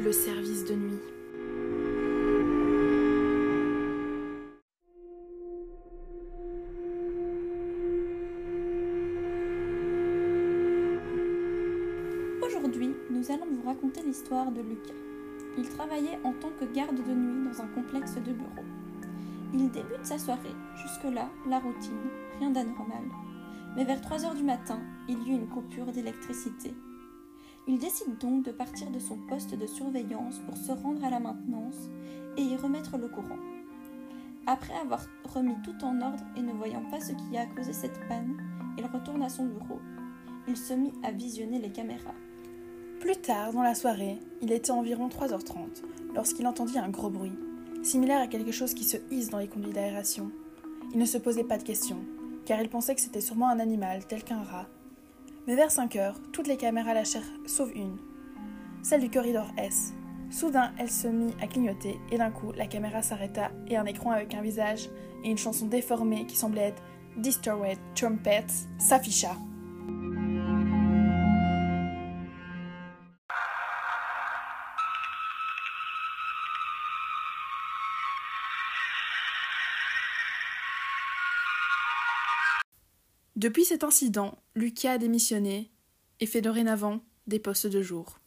le service de nuit. Aujourd'hui, nous allons vous raconter l'histoire de Lucas. Il travaillait en tant que garde de nuit dans un complexe de bureaux. Il débute sa soirée, jusque-là, la routine, rien d'anormal. Mais vers 3h du matin, il y eut une coupure d'électricité. Il décide donc de partir de son poste de surveillance pour se rendre à la maintenance et y remettre le courant. Après avoir remis tout en ordre et ne voyant pas ce qui a causé cette panne, il retourne à son bureau. Il se mit à visionner les caméras. Plus tard, dans la soirée, il était environ 3h30 lorsqu'il entendit un gros bruit, similaire à quelque chose qui se hisse dans les conduits d'aération. Il ne se posait pas de questions, car il pensait que c'était sûrement un animal, tel qu'un rat. Mais vers 5h, toutes les caméras lâchèrent sauf une, celle du corridor S. Soudain, elle se mit à clignoter, et d'un coup, la caméra s'arrêta, et un écran avec un visage et une chanson déformée qui semblait être « Distorted Trumpets » s'afficha. Depuis cet incident, Lucas a démissionné et fait dorénavant des postes de jour.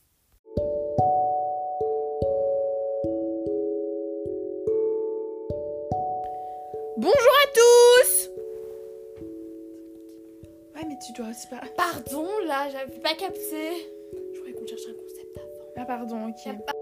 Bonjour à tous! Ouais, mais tu dois aussi pas... Pardon, là, j'avais pas capté. Je croyais qu'on cherchait un concept avant. Ah pardon, ok.